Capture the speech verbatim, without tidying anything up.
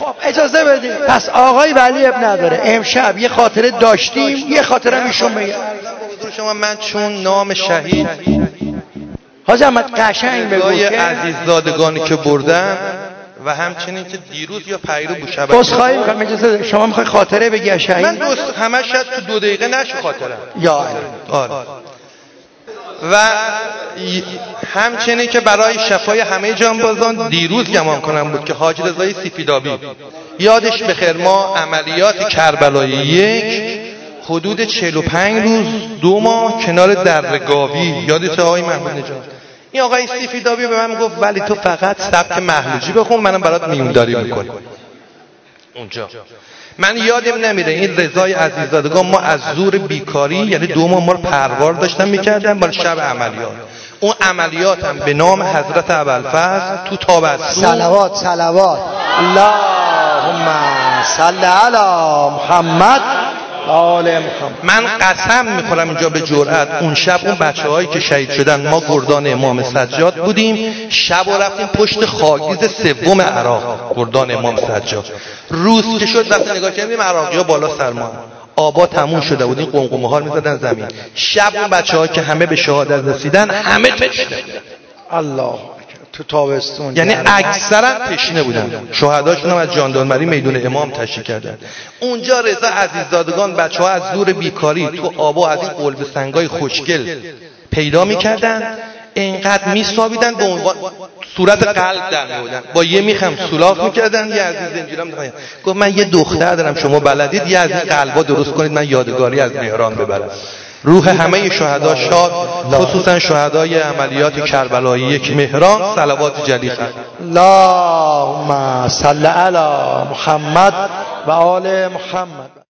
خب اجازه بدید. پس آقای ولی اب نداره. امشب یه خاطره داشتیم، یه خاطره هم ایشون بگه. شما من چون نام شهید حاج احمد قشنگ بگو که که عزیززادگانی که بردم و همچنین که دیروز یا پیرو بوشبه بسخواهی میکنم اجازه. شما میخوای خاطره بگی شهید؟ من دوست همه شاید تو دو دقیقه نشه خاطره. یا آره. و همچنین که برای شفای همه جانبازان دیروز گمان کنم بود که حاج رضای سیفیدابی یادش بخیر، ما عملیات کربلای یک حدود چهل و پنج روز دو ماه کنار درگاوی، یادت آقای محمود نژاد، این آقای سیفیدابی به من گفت ولی تو فقط سبک محلوجی بخون، منم برات میونداری میکنم. اونجا من یادم نمیره این رضای عزیززادگان ما از زور بیکاری یعنی دو ماه ما رو پروار داشتن میکردن برای شب عملیات. اون عملیات هم به نام حضرت ابوالفضل تو تابستون. صلوات صلوات اللهم صل علی محمد آل محمد. من قسم میخورم اینجا به جرئت اون شب اون بچه‌هایی که شهید شدن ما گردان امام سجاد بودیم، شب و رفتیم پشت خاکریز سوم عراق، گردان امام سجاد. روز که شد وقتی نگاه کردیم عراقی‌ها بالا سر ما، آبا تموم شده بود، این قمقمه ها می‌زدن زمین. شب اون بچه‌ها که همه به شهادت رسیدن همه تشنه الله تو تابستون، یعنی اکثرا تشنه بودن. شهداشون هم از جاندارمری میدون امام تشریح کردن. اونجا رضا عزیززادگان بچه‌ها از زور بیکاری تو آبا از این قلب سنگای خوشگل پیدا می‌کردن، اینقدر میسابیدن به عنوان صورت قلب در می‌آوردن، با یه میخم سوراخ می‌کردن. یه عزیز اینجوریام می‌خوام گفت من یه دختر دارم شما بلدید یه از این قلبا درست کنید من یادگاری از مهران ببرم. روح همه شهدا شاد، خصوصا شهدای عملیات کربلای یک مهران، صلوات جلی خواهد. اللهم صل علی محمد و آل محمد.